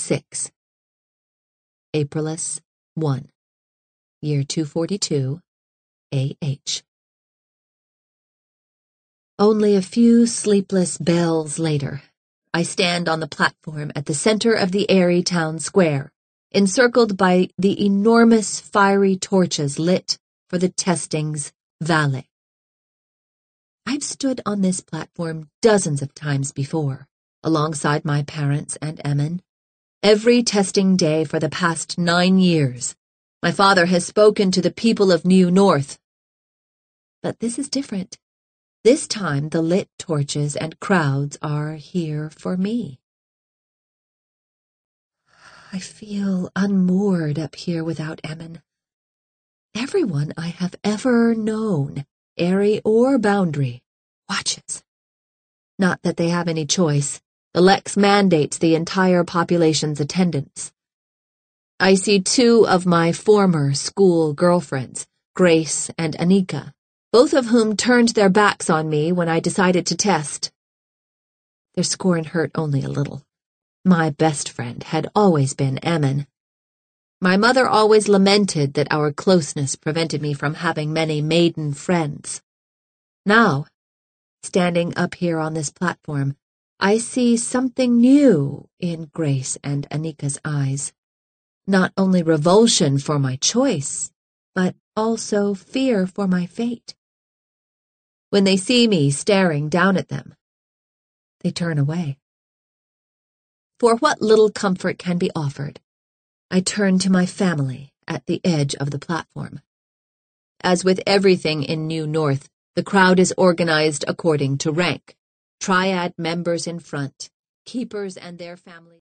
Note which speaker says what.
Speaker 1: 6. Aprilis 1. Year 242, A.H. Only a few sleepless bells later, I stand on the platform at the center of the airy town square, encircled by the enormous fiery torches lit for the testings valet. I've stood on this platform dozens of times before, alongside my parents and Emin. Every testing day for the past 9 years, my father has spoken to the people of New North. But this is different. This time the lit torches and crowds are here for me. I feel unmoored up here without Emin. Everyone I have ever known, airy or boundary, watches. Not that they have any choice. The Lex mandates the entire population's attendance. I see 2 of my former school girlfriends, Grace and Anika, both of whom turned their backs on me when I decided to test. Their scorn hurt only a little. My best friend had always been Emin. My mother always lamented that our closeness prevented me from having many maiden friends. Now, standing up here on this platform, I see something new in Grace and Anika's eyes. Not only revulsion for my choice, but also fear for my fate. When they see me staring down at them, they turn away. For what little comfort can be offered, I turn to my family at the edge of the platform. As with everything in New North, the crowd is organized according to rank. Triad members in front, keepers and their families.